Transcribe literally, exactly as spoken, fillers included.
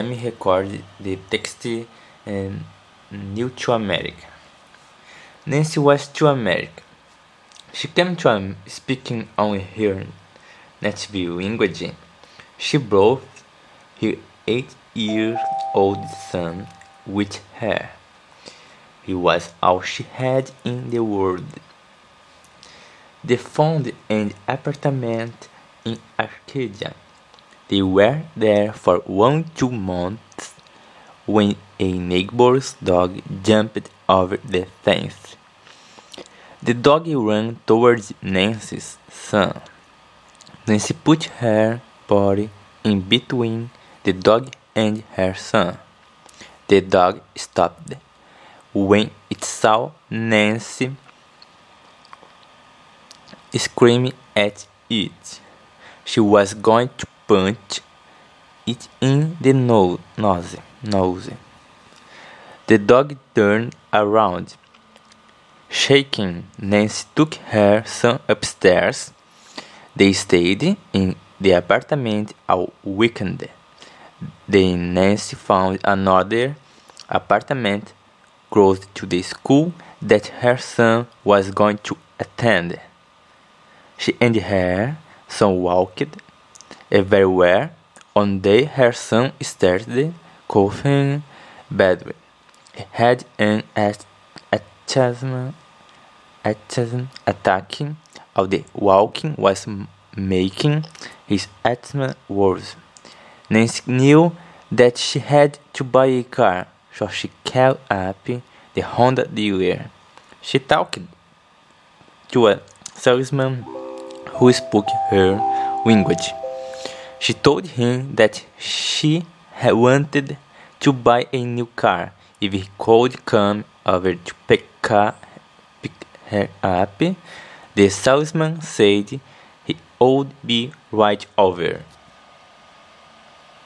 me record the text and new to America. Nancy was to America. She came to um, speaking on her native language. She brought her eight-year-old son with her. He was all she had in the world. They found an apartment in Arcadia. They were there for one two months when a neighbor's dog jumped over the fence. The dog ran towards Nancy's son. Nancy put her body in between the dog and her son. The dog stopped when it saw Nancy screaming at it. She was going to punch it in the no- nose. nose. The dog turned around. Shaking, Nancy took her son upstairs. They stayed in the apartment all weekend. Then Nancy found another apartment close to the school that her son was going to attend. She and her son walked everywhere. One day her son started coughing badly. He had an asthma attack. All the walking was making his asthma worse. Nancy knew that she had to buy a car, so she called up the Honda dealer. She talked to a salesman who spoke her language. She told him that she wanted to buy a new car if he could come over to pick her up. The salesman said he would be right over.